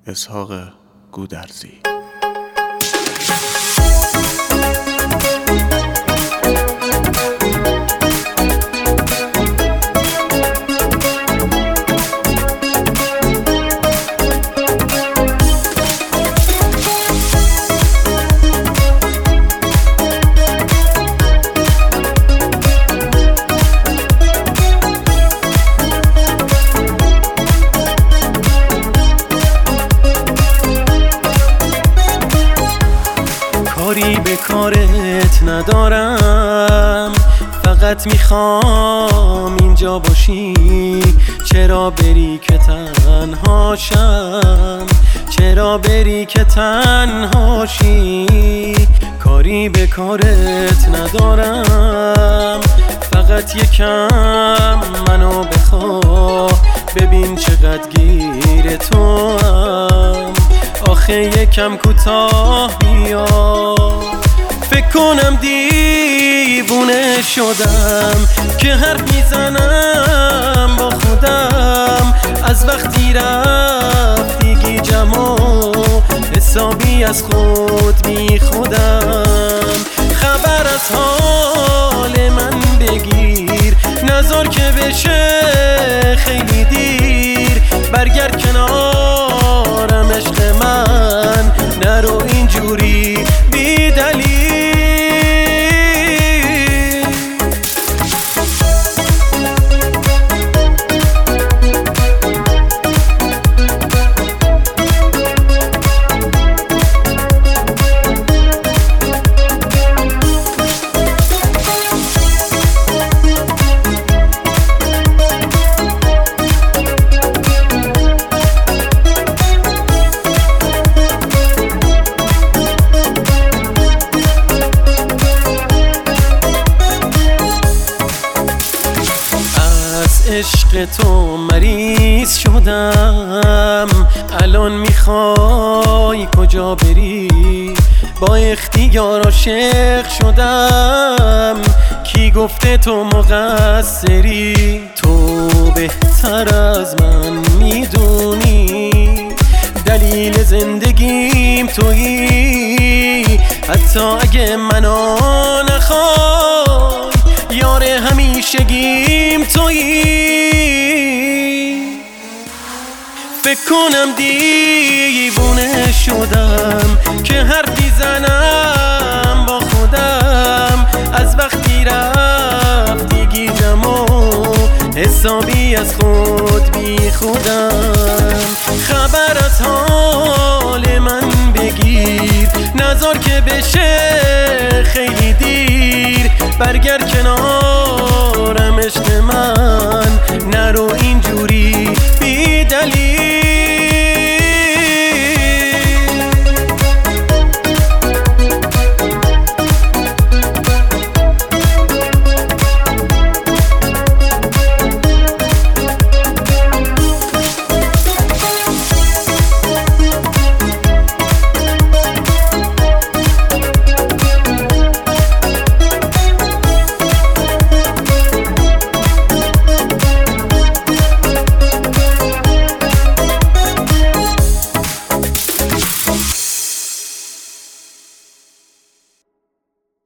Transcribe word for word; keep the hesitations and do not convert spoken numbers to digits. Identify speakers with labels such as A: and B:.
A: اسحاق گودرزی.
B: کاری به کارت ندارم، فقط میخوام اینجا باشی. چرا بری که تنهاشم، چرا بری که تنهاشی. کاری به کارت ندارم، فقط یکم منو بخواه. ببین چقدر گیر تو هم، آخه یکم کوتاه بیا. فکر کنم دیوونه شدم که حرف میزنم با خودم. از وقتی رفتی گیجم و حسابی از خود بی خودم. خبر از حال من بگیر، نذار که بشه خیلی دیر. برگرد کنارم عشق من، نرو اینجوری بی دلیل. عشق تو مریض شدم، الان میخوای کجا بری؟ با اختیار عاشق شدم، کی گفته تو مقصری؟ تو بهتر از من میدونی دلیل زندگیم تویی. حتی اگه منو نخوای، یار همیشگیم تویی. فکر کنم دیوونه شدم که حرف میزنم با خودم. از وقتی رفتی گیجم و حسابی از خود بی خودم. خبر از حال من بگیر، نذار که بشه خیلی دیر. برگرد کنارم عشق من، نرو اینجوری بی دلیل.